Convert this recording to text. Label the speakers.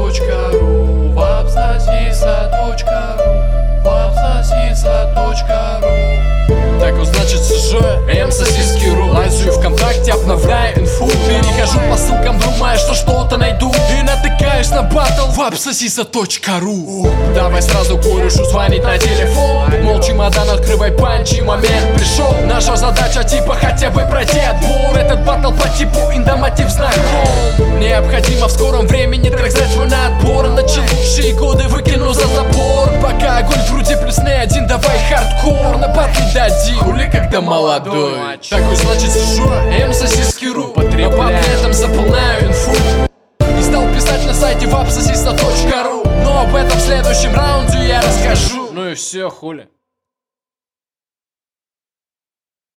Speaker 1: вапсосиса.ру, вапсосиса.ру, вапсосиса.ру.
Speaker 2: Так вот значит сижу, сосиски.ру. Лазю ВКонтакте, обновляю инфу. Перехожу по ссылкам, думая, что что-то найду, и натыкаюсь на батл вапсосиса.ру. Давай сразу корешу звонить на телефон. Мол, чемодан, открывай панчи, момент пришел. Наша задача типа хотя бы пройти отбор. Этот батл по типу индоматив знаком. Необходимо в скором времени трек сдать свой на отбор. Иначе лучшие годы выкину за забор. Пока огонь в груди плюс не один, давай хардкор. На батл дадим, хули когда молодой. Такой значит сижу, сосиски.ру. А при этом заполняю инфу и стал писать на сайте вапсосиса.ру. Но об этом в следующем раунде я расскажу. Ну и все, хули.